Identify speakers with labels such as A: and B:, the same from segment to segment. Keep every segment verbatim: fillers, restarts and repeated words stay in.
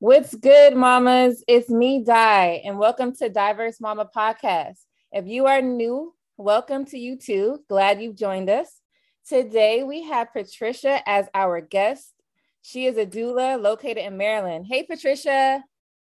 A: What's good, mamas? It's me, Di, and welcome to Diverse Mama Podcast. If you are new, welcome to you too. Glad you've joined us. Today, we have Patricia as our guest. She is a doula located in Maryland. Hey, Patricia.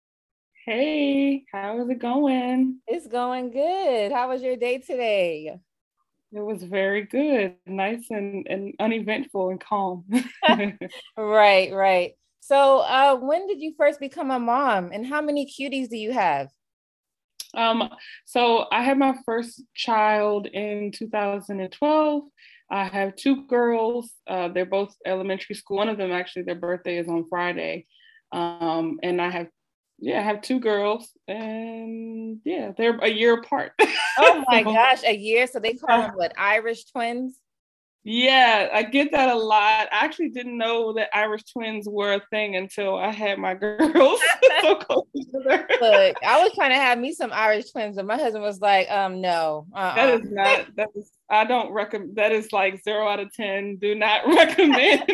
B: Hey, how is it going?
A: It's going good. How was your day today?
B: It was very good, nice and, and uneventful and calm.
A: Right, right. So, uh, when did you first become a mom, and how many cuties do you have?
B: Um, so I had my first child in two thousand twelve. I have two girls. Uh, they're both elementary school. One of them actually, their birthday is on Friday. Um, and I have, yeah, I have two girls, and yeah, they're a year apart.
A: Oh my
B: So,
A: gosh, a year. So they call them what, Irish twins?
B: yeah, I get that a lot. I actually didn't know that Irish twins were a thing until I had my girls so close together.
A: Look, I was trying to have me some Irish twins, and my husband was like, um, no,
B: That
A: uh-uh.
B: is not, that is, I don't recommend, that is like zero out of ten. Do not recommend.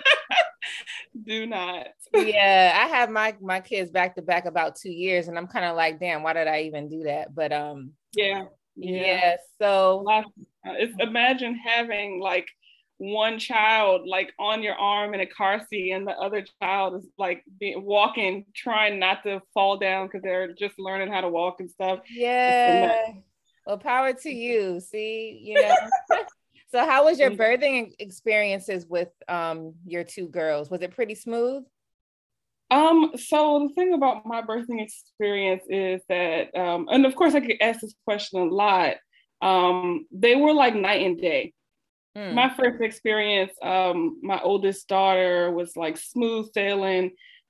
B: Do not.
A: Yeah, I have my my kids back to back about two years, and I'm kind of like, damn, why did I even do that? But um,
B: Yeah, yeah.
A: yeah, so
B: Lot of- It's, imagine having like one child like on your arm in a car seat and the other child is like being, walking, trying not to fall down because they're just learning how to walk and stuff. It's a mess.
A: yeah. Well, power to you. See, you know. So how was your birthing experiences with um your two girls? Was it pretty smooth?
B: Um, so the thing about my birthing experience is that, um, and of course I get asked this question a lot. Um, they were like night and day.
A: Mm.
B: My first experience, um, my oldest daughter was like smooth sailing.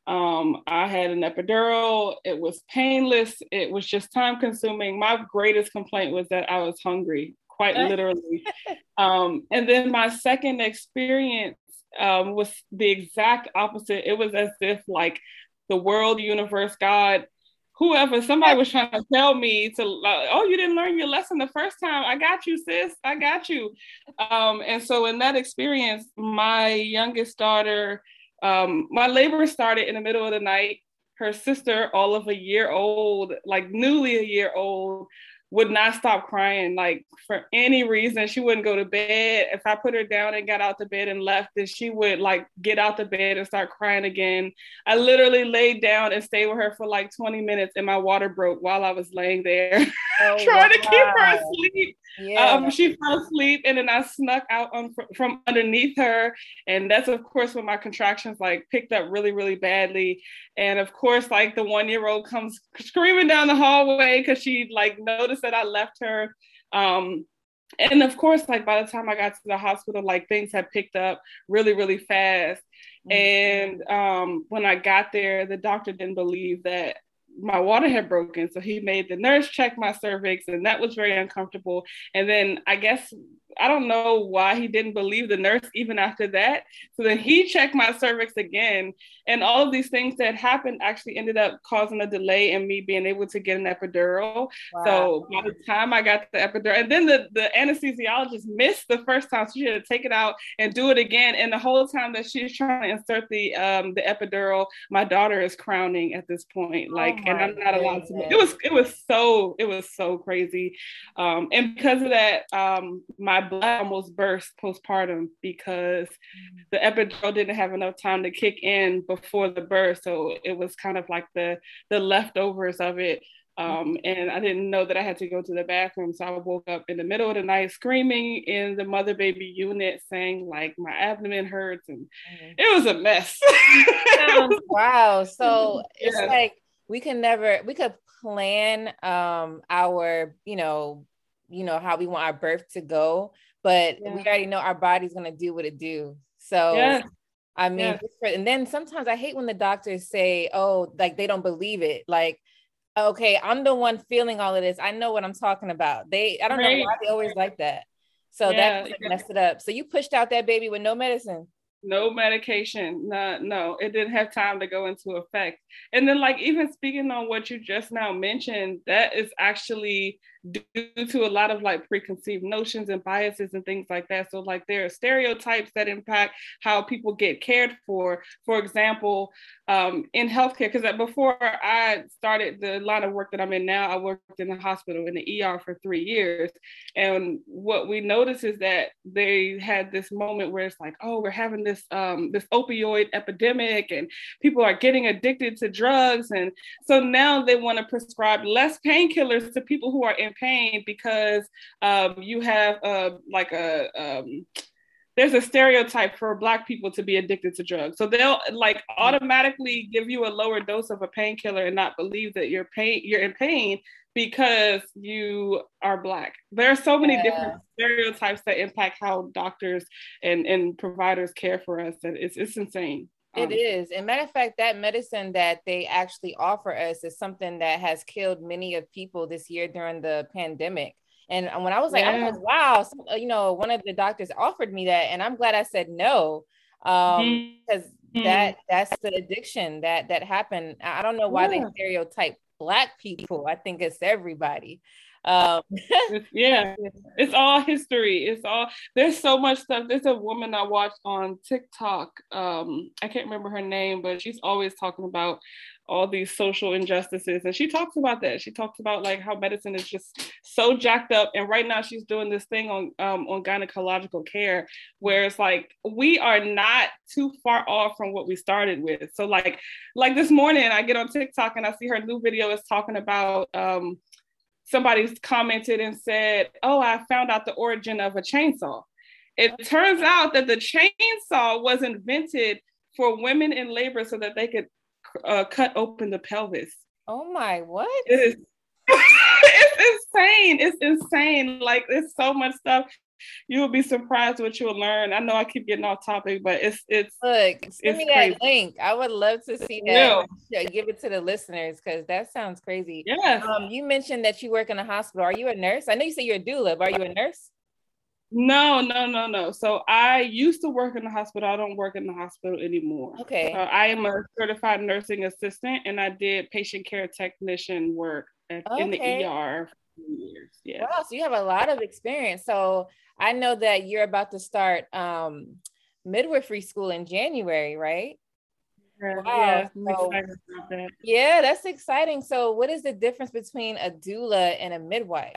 B: Um, I had an epidural. It was painless. It was just time consuming. My greatest complaint was that I was hungry, quite literally. Um, and then my second experience um, was the exact opposite. It was as if like the world, universe, God, whoever, somebody was trying to tell me to, uh, oh, you didn't learn your lesson the first time. I got you, sis. I got you. Um, and so in that experience, my youngest daughter, um, my labor started in the middle of the night. Her sister, all of a year old, like newly a year old, would not stop crying, like for any reason. She wouldn't go to bed. If I put her down and got out the bed and left, then she would like get out the bed and start crying again. I literally laid down and stayed with her for like twenty minutes and my water broke while I was laying there
A: Oh,
B: trying to keep her
A: wow.
B: asleep.
A: Yeah.
B: Um, she fell asleep and then I snuck out on, from underneath her. And that's, of course, when my contractions like picked up really, really badly. And of course, like the one year old comes screaming down the hallway because she like noticed that I left her. Um, and of course, like by the time I got to the hospital, like things had picked up really, really fast. Mm-hmm. And um, when I got there, the doctor didn't believe that my water had broken. So he made the nurse check my cervix, and that was very uncomfortable. And then I guess, I don't know why he didn't believe the nurse even after that. So then he checked my cervix again. And all of these things that happened actually ended up causing a delay in me being able to get an epidural. Wow. So by the time I got the epidural, and then the, the anesthesiologist missed the first time. So she had to take it out and do it again. And the whole time that she's trying to insert the um, the epidural, my daughter is crowning at this point. Like, oh and I'm not allowed to. It was it was so it was so crazy. Um, and because of that, um, my blood almost burst postpartum because the epidural didn't have enough time to kick in before the birth. So it was kind of like the the leftovers of it. Um, and I didn't know that I had to go to the bathroom. So I woke up in the middle of the night screaming in the mother baby unit saying like my abdomen hurts, and mm-hmm. It was a mess.
A: Wow. So it's yeah. like we can never, we could plan um our, you know, you know, how we want our birth to go, but yeah. we already know our body's going to do what it do. So yeah. I mean, yeah. and then sometimes I hate when the doctors say, oh, like they don't believe it. Like, okay, I'm the one feeling all of this. I know what I'm talking about. They, I don't right. know why they always like that. So yeah. that like, messed it up. So you pushed out that baby with no medicine.
B: No medication. No, no, it didn't have time to go into effect. And then like, even speaking on what you just now mentioned, that is actually due to a lot of like preconceived notions and biases and things like that. So like there are stereotypes that impact how people get cared for. For example, um, in healthcare, because before I started the line of work that I'm in now, I worked in the hospital in the E R for three years. And what we noticed is that they had this moment where it's like, oh, we're having this um, this opioid epidemic and people are getting addicted to drugs. And so now they want to prescribe less painkillers to people who are in pain because um, you have uh, like a um, there's a stereotype for Black people to be addicted to drugs. So they'll like automatically give you a lower dose of a painkiller and not believe that you're pain you're in pain because you are Black. There are so many yeah. different stereotypes that impact how doctors and, and providers care for us that it's it's insane.
A: It um, is. And matter of fact, that medicine that they actually offer us is something that has killed many of people this year during the pandemic. And when I was like, yeah. I was like, wow, some, you know, one of the doctors offered me that, and I'm glad I said no, um, because mm-hmm. that that's the addiction that that happened. I don't know why yeah. they stereotype Black people. I think it's everybody. Um,
B: yeah, it's all history. It's all, there's so much stuff. There's a woman I watched on TikTok. Um, I can't remember her name, but she's always talking about all these social injustices. And she talks about that. She talks about like how medicine is just so jacked up. And right now she's doing this thing on, um, on gynecological care, where it's like, we are not too far off from what we started with. So like, like this morning I get on TikTok and I see her new video is talking about, um, somebody's commented and said, oh, I found out the origin of a chainsaw. It turns out that the chainsaw was invented for women in labor so that they could uh, cut open the pelvis.
A: Oh my, what?
B: It is, it's insane. It's insane. Like there's so much stuff. You will be surprised what you'll learn. I know I keep getting off topic, but it's it's
A: look. Send me that link. I would love to see that. Yeah. Give it to the listeners because that sounds crazy.
B: Yeah.
A: Um, you mentioned that you work in a hospital. Are you a nurse? I know you say you're a doula, but are you a nurse?
B: No, no, no, no. So I used to work in the hospital. I don't work in the hospital anymore.
A: Okay.
B: Uh, I am a certified nursing assistant, and I did patient care technician work at, okay. in the E R for years. Yeah.
A: Wow. So you have a lot of experience. So I know that you're about to start um, midwifery school in January, right?
B: Yeah, wow. Yeah,
A: so, that. yeah, that's exciting. So what is the difference between a doula and a midwife?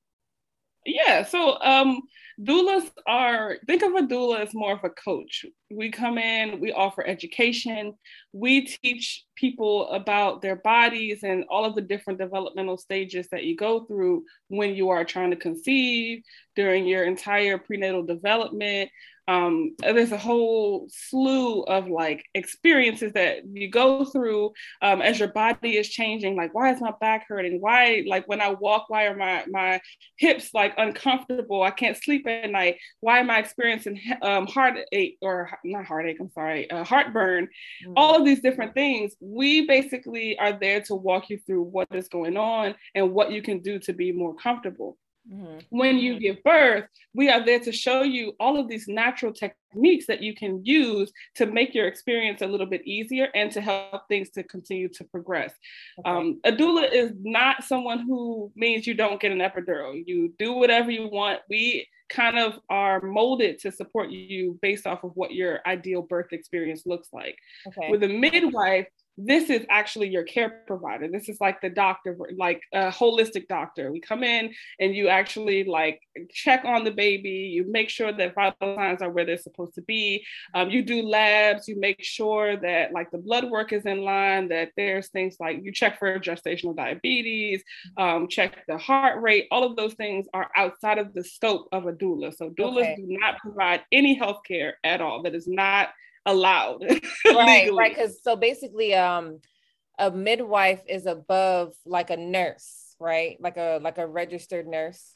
B: Yeah, so um, doulas are, think of a doula as more of a coach. We come in, we offer education, we teach people about their bodies and all of the different developmental stages that you go through when you are trying to conceive, during your entire prenatal development. Um, there's a whole slew of like experiences that you go through um, as your body is changing. Like, why is my back hurting? Why, like when I walk, why are my, my hips like uncomfortable? I can't sleep at night. Why am I experiencing um, heartache or not heartache, I'm sorry, uh, heartburn, mm. all of these different things. We basically are there to walk you through what is going on and what you can do to be more comfortable. Mm-hmm. When you give birth, we are there to show you all of these natural techniques that you can use to make your experience a little bit easier and to help things to continue to progress. Okay. Um, a doula is not someone who means you don't get an epidural. You do whatever you want. We kind of are molded to support you based off of what your ideal birth experience looks like. Okay. With a midwife, this is actually your care provider. This is like the doctor, like a holistic doctor. We come in and you actually like check on the baby. You make sure that vital signs are where they're supposed to be. Um, you do labs. You make sure that like the blood work is in line, that there's things like you check for gestational diabetes, um, check the heart rate. All of those things are outside of the scope of a doula. So doulas okay. do not provide any healthcare at all. That is not allowed.
A: Right, right. Because so basically, um, a midwife is above like a nurse, right? Like a like a registered nurse.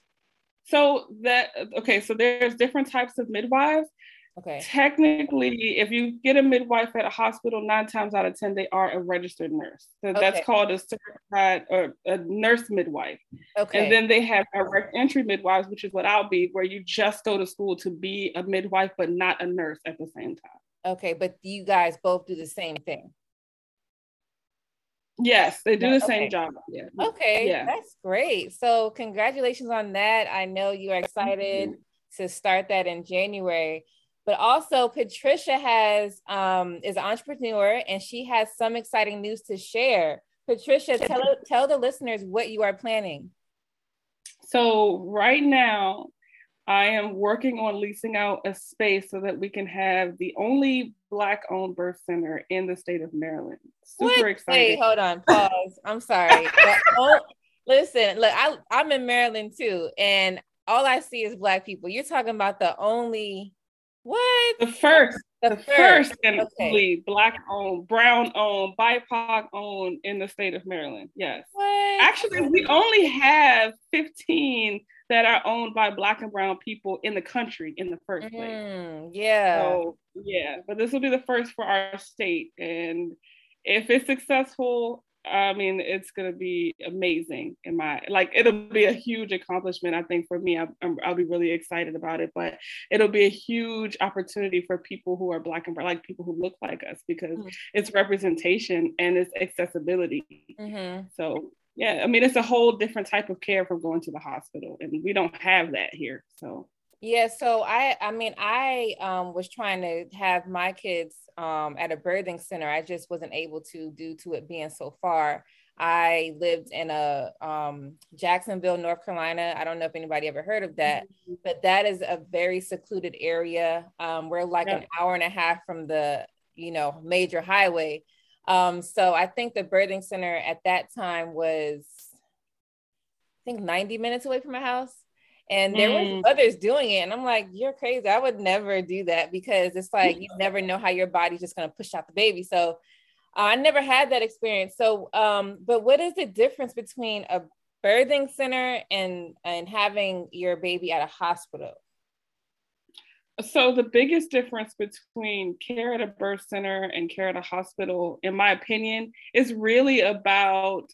B: So that okay. So there's different types of midwives.
A: Okay.
B: Technically, if you get a midwife at a hospital, nine times out of ten, they are a registered nurse. So okay. that's called a certified or a nurse midwife.
A: Okay.
B: And then they have direct entry midwives, which is what I'll be, where you just go to school to be a midwife, but not a nurse at the same time.
A: Okay, but you guys both do the same thing.
B: Yes, they do
A: No,
B: the same
A: okay.
B: job. Yeah.
A: Okay,
B: Yeah.
A: that's great. So congratulations on that. I know you are excited
B: You.
A: to start that in January. But also Patricia has um is an entrepreneur and she has some exciting news to share. Patricia, tell tell the listeners what you are planning.
B: So right now, I am working on leasing out a space so that we can have the only Black-owned birth center in the state of Maryland. Super
A: What?
B: excited.
A: Wait, hold on, pause. I'm sorry. Oh, listen, look, I, I'm in Maryland too, and all I see is Black people. You're talking about the only, what?
B: The first,
A: the,
B: the
A: first,
B: first and
A: okay.
B: only Black-owned, Brown-owned, B I P O C-owned in the state of Maryland. Yes.
A: What?
B: Actually, we only have fifteen that are owned by Black and Brown people in the country in the first place.
A: Mm, yeah.
B: So yeah, but this will be the first for our state. And if it's successful, I mean, it's going to be amazing in my, like, it'll be a huge accomplishment. I think for me, I, I'm, I'll be really excited about it, but it'll be a huge opportunity for people who are Black and Brown, like people who look like us, because mm-hmm. it's representation and it's accessibility. Mm-hmm. So yeah, I mean, it's a whole different type of care from going to the hospital, and we don't have that here. So
A: yeah, so I, I mean, I um, was trying to have my kids um, at a birthing center. I just wasn't able to due to it being so far. I lived in a um, Jacksonville, North Carolina. I don't know if anybody ever heard of that, mm-hmm. but that is a very secluded area. Um, we're like yeah. an hour and a half from the, you know, major highway. Um, so I think the birthing center at that time was, I think ninety minutes away from my house. And there mm. was others doing it. And I'm like, you're crazy. I would never do that because it's like, you never know how your body's just going to push out the baby. So uh, I never had that experience. So, um, but what is the difference between a birthing center and, and having your baby at a hospital?
B: So the biggest difference between care at a birth center and care at a hospital, in my opinion, is really about,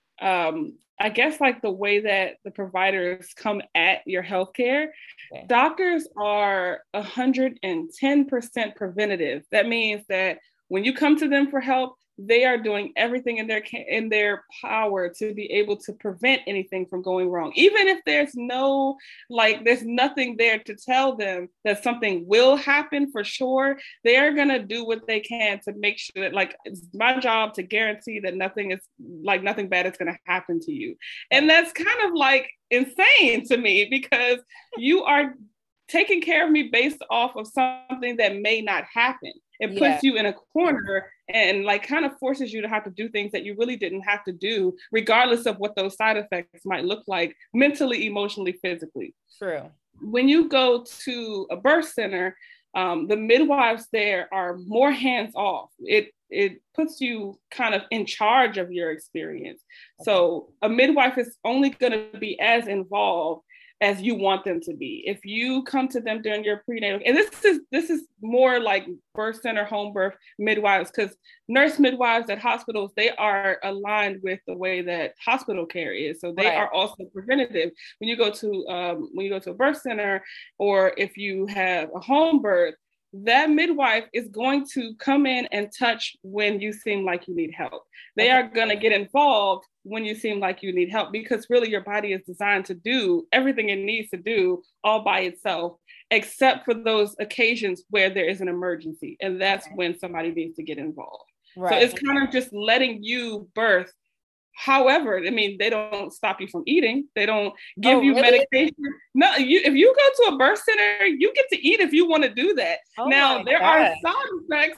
B: um, I guess, like the way that the providers come at your healthcare. Okay. Doctors are one hundred ten percent preventative. That means that when you come to them for help, they are doing everything in their in their power to be able to prevent anything from going wrong. Even if there's no, like, there's nothing there to tell them that something will happen for sure, they are going to do what they can to make sure that, like, it's my job to guarantee that nothing is, like, nothing bad is going to happen to you. And that's kind of, like, insane to me, because you are taking care of me based off of something that may not happen. It puts yeah. you in a corner and, like, kind of forces you to have to do things that you really didn't have to do, regardless of what those side effects might look like mentally, emotionally, physically.
A: True.
B: When you go to a birth center, um, the midwives there are more hands off. It it puts you kind of in charge of your experience. Okay. So a midwife is only going to be as involved as you want them to be. If you come to them during your prenatal, and this is this is more like birth center, home birth midwives, because nurse midwives at hospitals, they are aligned with the way that hospital care is. So they right. are also preventative. When you go to um, when you go to a birth center, or if you have a home birth, that midwife is going to come in and touch when you seem like you need help. They okay. are going to get involved when you seem like you need help, because really your body is designed to do everything it needs to do all by itself, except for those occasions where there is an emergency. And that's okay. when somebody needs to get involved. Right. So it's kind of just letting you birth. However, I mean, they don't stop you from eating. They don't give oh, you really? medication. No, you, if you go to a birth center, you get to eat if you want to do that. Oh now, there God. are side effects.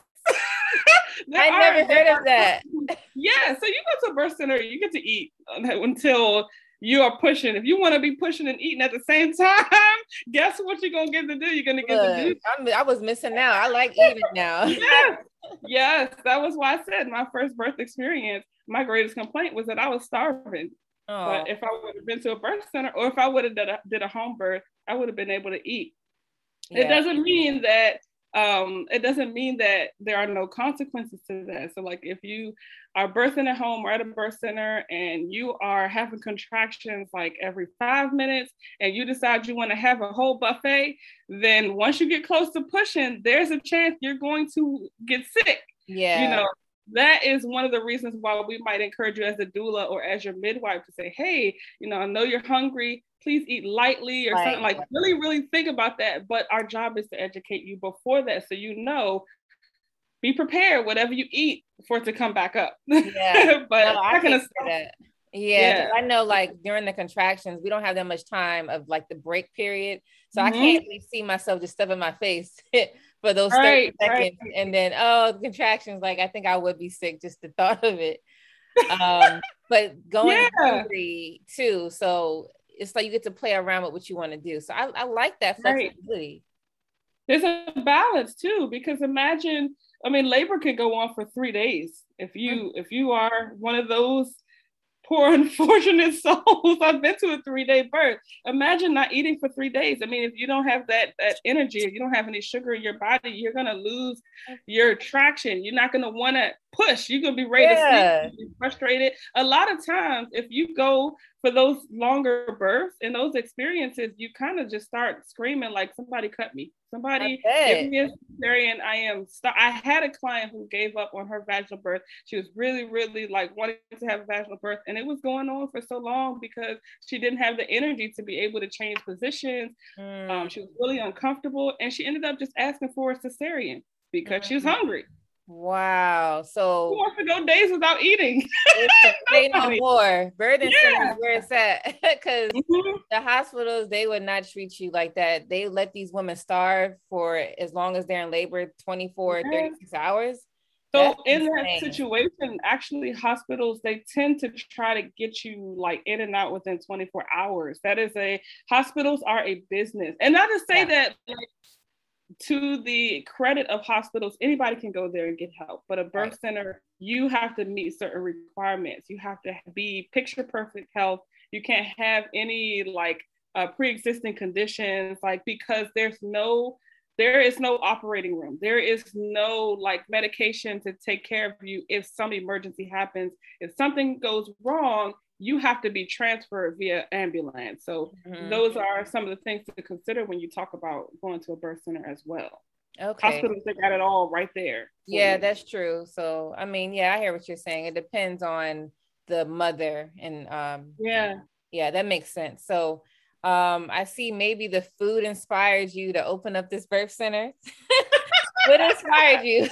A: I are, never heard of that.
B: Yeah, so you go to a birth center, you get to eat until you are pushing. If you want to be pushing and eating at the same time, guess what you're going to get to do? You're going to get Look, to do.
A: I'm, I was missing out. I like eating now.
B: Yes. Yes, that was why I said my first birth experience, my greatest complaint was that I was starving. Oh. But if I would have been to a birth center, or if I would have did a, did a home birth, I would have been able to eat. Yeah. It doesn't mean that um, it doesn't mean that there are no consequences to that. So, like, if you are birthing at home or at a birth center and you are having contractions like every five minutes and you decide you want to have a whole buffet, then once you get close to pushing, there's a chance you're going to get sick.
A: Yeah.
B: You know, that is one of the reasons why we might encourage you as a doula or as your midwife to say, hey, you know, I know you're hungry, please eat lightly or right. something. Like really, really think about that. But our job is to educate you before that, so you know, be prepared, whatever you eat for it to come back up.
A: Yeah,
B: but
A: no, I can say that. Yeah, yeah. I know like during the contractions, we don't have that much time of like the break period. So mm-hmm. I can't really see myself just stuffing my face for those right, thirty seconds. Right. And then, oh, the contractions, like I think I would be sick just the thought of it. Um, but going yeah. hungry too. So it's like you get to play around with what you want to do. So I, I like that flexibility.
B: Right. There's a balance too, because imagine, I mean, labor could go on for three days. If you, mm-hmm. if you are one of those poor unfortunate souls, I've been to a three-day birth. Imagine not eating for three days. I mean, if you don't have that that energy, if you don't have any sugar in your body, you're gonna lose your traction. You're not gonna want to push. You're gonna be ready yeah. to sleep, be frustrated. A lot of times, if you go for those longer births and those experiences, you kind of just start screaming like somebody cut me. Somebody give me a cesarean. I am st- I had a client who gave up on her vaginal birth. She was really, really like wanting to have a vaginal birth, and it was going on for so long because she didn't have the energy to be able to change positions. Mm. Um, she was really uncomfortable, and she ended up just asking for a cesarean because mm-hmm. she was hungry.
A: Wow. So
B: who wants to go days without eating?
A: Say no more. Birth yeah. center is where it's at. Because mm-hmm. the hospitals, they would not treat you like that. They let these women starve for as long as they're in labor, twenty-four, yeah. thirty-six hours.
B: So That's in insane. That situation, actually hospitals, they tend to try to get you like in and out within twenty-four hours. That is a, hospitals are a business. And not to say yeah. that like, to the credit of hospitals, anybody can go there and get help, but a birth right. center, you have to meet certain requirements. You have to be picture perfect health. You can't have any like uh, pre-existing conditions, like because there's no, there is no operating room. There is no like medication to take care of you if some emergency happens. If something goes wrong, you have to be transferred via ambulance. So mm-hmm. those are some of the things to consider when you talk about going to a birth center as well.
A: Okay.
B: Hospitals, they got it all right there.
A: Yeah, you. That's true. So, I mean, yeah, I hear what you're saying. It depends on the mother and um,
B: yeah,
A: yeah, that makes sense. So um, I see maybe the food inspired you to open up this birth center. What inspired you?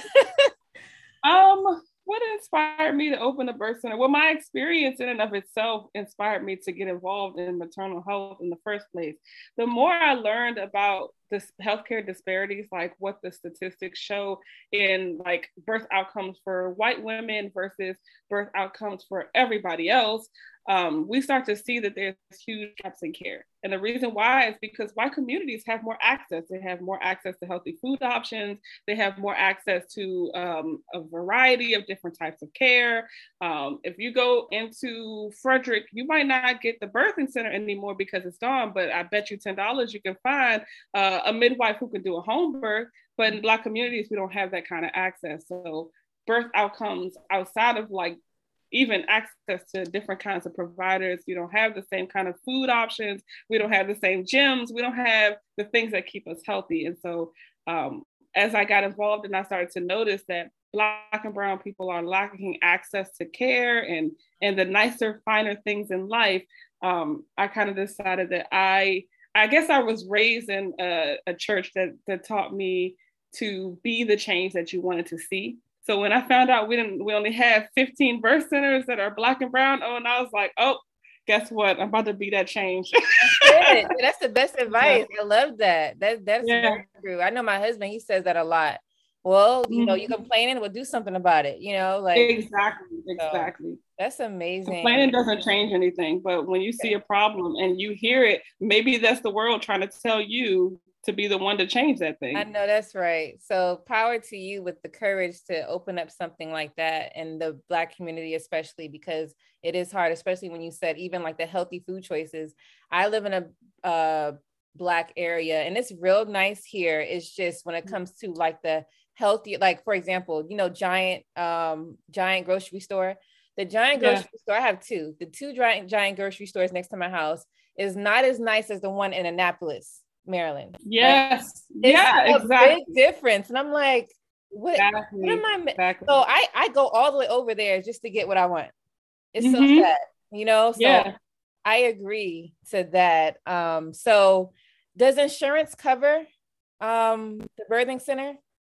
B: um, What inspired me to open a birth center? Well, my experience in and of itself inspired me to get involved in maternal health in the first place. The more I learned about the healthcare disparities, like what the statistics show in like birth outcomes for white women versus birth outcomes for everybody else, um, we start to see that there's huge gaps in care. And the reason why is because white communities have more access. They have more access to healthy food options. They have more access to um, a variety of different types of care. Um, if you go into Frederick, you might not get the birthing center anymore because it's gone, but I bet you ten dollars you can find uh, a midwife who can do a home birth. But in Black communities, we don't have that kind of access. So birth outcomes outside of like even access to different kinds of providers. We don't have the same kind of food options. We don't have the same gyms. We don't have the things that keep us healthy. And so um, as I got involved and I started to notice that Black and brown people are lacking access to care and, and the nicer, finer things in life, um, I kind of decided that I, I guess I was raised in a, a church that, that taught me to be the change that you wanted to see. So when I found out we didn't, we only have fifteen birth centers that are Black and brown owned, I was like, oh, guess what? I'm about to be that change.
A: That's, that's the best advice. Yeah. I love that. That that's yeah. very true. I know my husband, he says that a lot. Well, you mm-hmm. know, you complaining, well, do something about it. You know, like
B: exactly, exactly.
A: So that's amazing.
B: Complaining doesn't change anything, but when you see a problem and you hear it, maybe that's the world trying to tell you to be the one to change that thing.
A: I know that's right. So power to you with the courage to open up something like that in the Black community, especially because it is hard, especially when you said even like the healthy food choices. I live in a uh, Black area and it's real nice here. It's just when it comes to like the healthy, like for example, you know, giant, um, giant grocery store, the giant grocery yeah. store, I have two, the two giant, giant grocery stores next to my house is not as nice as the one in Annapolis, Maryland.
B: Yes. Like, yeah,
A: a
B: exactly.
A: Big difference. And I'm like, what,
B: exactly.
A: what am I?
B: Exactly.
A: So I, I go all the way over there just to get what I want. It's so
B: Mm-hmm.
A: sad, you know? So
B: yeah.
A: I agree to that. Um, so does insurance cover um, the birthing center?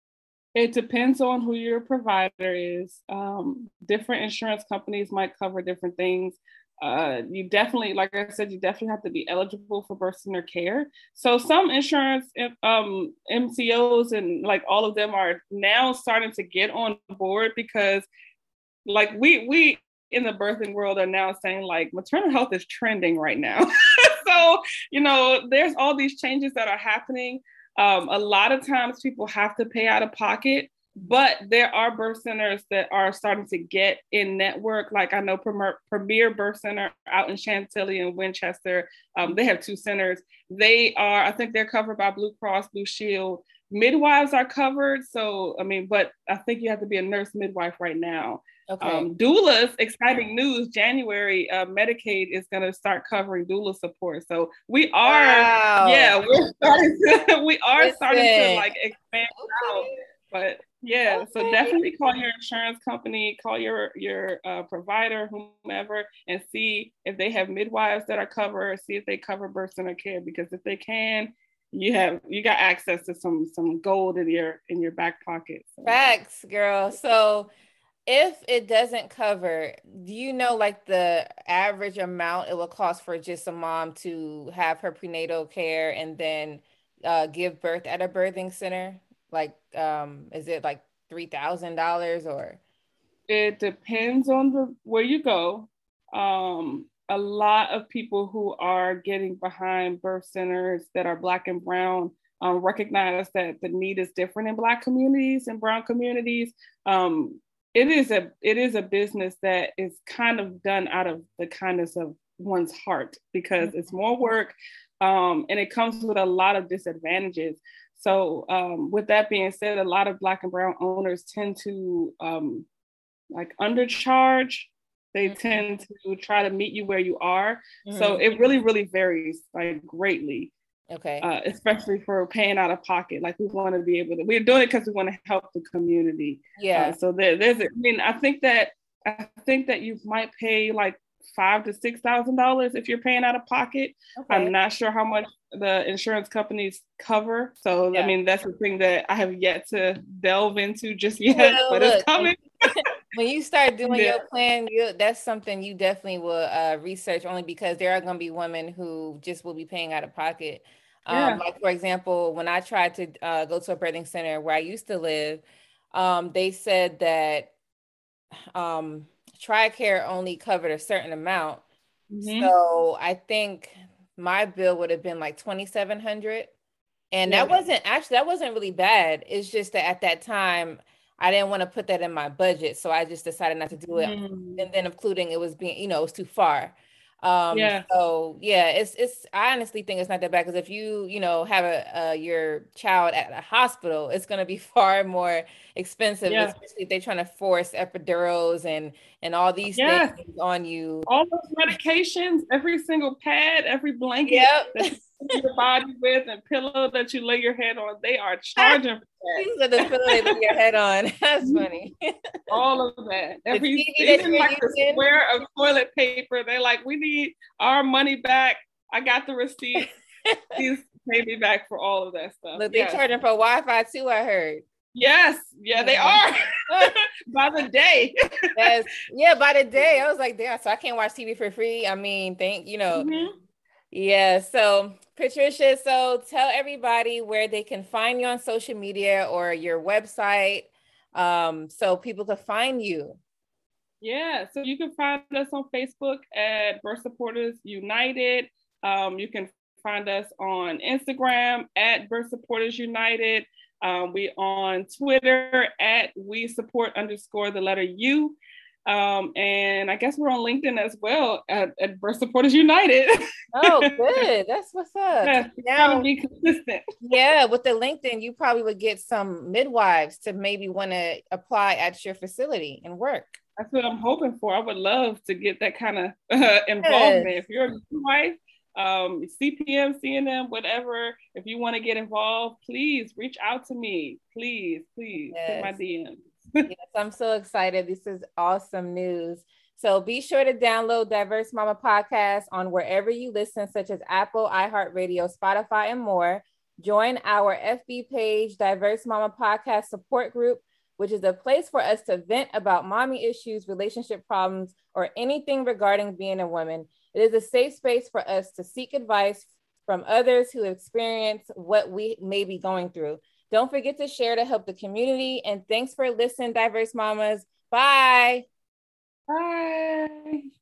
B: It depends on who your provider is. Um, different insurance companies might cover different things. Uh, you definitely, like I said, you definitely have to be eligible for birth center care. So some insurance um, M C Os and like all of them are now starting to get on board because like we we in the birthing world are now saying like maternal health is trending right now. So, you know, there's all these changes that are happening. Um, a lot of times people have to pay out of pocket, but there are birth centers that are starting to get in network. Like I know Premier, Premier Birth Center out in Chantilly and Winchester. Um, they have two centers. They are, I think they're covered by Blue Cross Blue Shield. Midwives are covered. So, I mean, but I think you have to be a nurse midwife right now.
A: Okay.
B: Um, doulas, exciting news, January, uh, Medicaid is going to start covering doula support. So we are, wow. yeah, we're starting to, we are Listen. starting to like expand okay. out. But yeah, okay. So definitely call your insurance company, call your, your uh, provider, whomever, and see if they have midwives that are covered, see if they cover birth center care, because if they can, you have, you got access to some, some gold in your, in your back pocket.
A: So. Facts, girl. So if it doesn't cover, do you know like the average amount it will cost for just a mom to have her prenatal care and then uh, give birth at a birthing center? Like, um, is it like three thousand dollars or?
B: It depends on the where you go. Um, a lot of people who are getting behind birth centers that are Black and Brown um, recognize that the need is different in Black communities and Brown communities. Um, it is a it is a business that is kind of done out of the kindness of one's heart because mm-hmm. it's more work um, and it comes with a lot of disadvantages. So um, with that being said, a lot of Black and Brown owners tend to um, like undercharge. They mm-hmm. tend to try to meet you where you are. Mm-hmm. So it really, really varies like greatly.
A: Okay.
B: Uh, especially for paying out of pocket. Like we want to be able to, we're doing it because we want to help the community.
A: Yeah.
B: Uh, so there, there's, I mean, I think that, I think that you might pay like five to six thousand dollars if you're paying out of pocket. Okay. I'm not sure how much the insurance companies cover. So yeah. I mean, that's the thing that I have yet to delve into just yet, well, but look, it's coming.
A: When you start doing yeah. your plan, you, that's something you definitely will uh, research, only because there are going to be women who just will be paying out of pocket. Yeah. Um, like, for example, when I tried to uh, go to a birthing center where I used to live, um, they said that um, TRICARE only covered a certain amount. Mm-hmm. So I think my bill would have been like twenty-seven hundred dollars. And yeah. that wasn't actually, that wasn't really bad. It's just that at that time, I didn't want to put that in my budget. So I just decided not to do it. Mm. And then including it was being, you know, it was too far. Um, yeah. So yeah, it's, it's, I honestly think it's not that bad. Cause if you, you know, have a, uh, your child at a hospital, it's going to be far more expensive, yeah. especially if they're trying to force epidurals and, and all these yes. things on you.
B: All those medications, every single pad, every blanket yep. that you put your body with and pillow that you lay your head on, they are charging for that.
A: These are the pillow they lay your head on. That's funny.
B: All of that. Every, even like using? The square of toilet paper, they're like, we need our money back. I got the receipt. Please pay me back for all of that stuff.
A: Look, they're yes. charging for Wi-Fi too, I heard.
B: Yes, yeah, they are. By the day.
A: Yes. Yeah, by the day. I was like, damn, so I can't watch T V for free. I mean, think, you know. Mm-hmm. Yeah, so Patricia, so tell everybody where they can find you on social media or your website, um, so people can find you.
B: Yeah, so you can find us on Facebook at Birth Supporters United. Um, you can find us on Instagram at Birth Supporters United. Um, we on Twitter at We Support underscore the letter U. Um, and I guess we're on LinkedIn as well at, at Birth Supporters United.
A: Oh, good. That's what's up.
B: Yeah, now, to be consistent.
A: Yeah, with the LinkedIn, you probably would get some midwives to maybe want to apply at your facility and work.
B: That's what I'm hoping for. I would love to get that kind of uh, involvement. Yes. If you're a midwife um, C P M, C N M, whatever. If you want to get involved, please reach out to me. Please, please yes. hit my D Ms.
A: Yes, I'm so excited. This is awesome news. So be sure to download Diverse Mama Podcast on wherever you listen, such as Apple, iHeartRadio, Spotify, and more. Join our F B page, Diverse Mama Podcast Support Group, which is a place for us to vent about mommy issues, relationship problems, or anything regarding being a woman. It is a safe space for us to seek advice from others who experience what we may be going through. Don't forget to share to help the community. And thanks for listening, Diverse Mamas. Bye.
B: Bye.